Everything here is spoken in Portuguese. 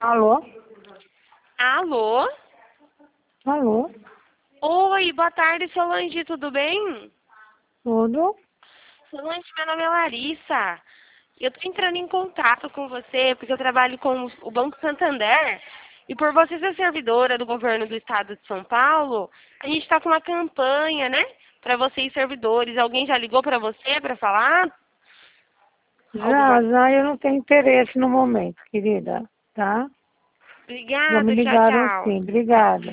Alô? Alô? Alô? Oi, boa tarde, Solange, tudo bem? Tudo? Solange, meu nome é Larissa. Eu tô entrando em contato com você porque eu trabalho com o Banco Santander e por você ser servidora do governo do estado de São Paulo, a gente está com uma campanha, né? Para vocês servidores. Alguém já ligou para você para falar? Já, Alguma? já eu não tenho interesse no momento, querida, tá? Já me Obrigada, tchau, ligaram tchau. sim, obrigada.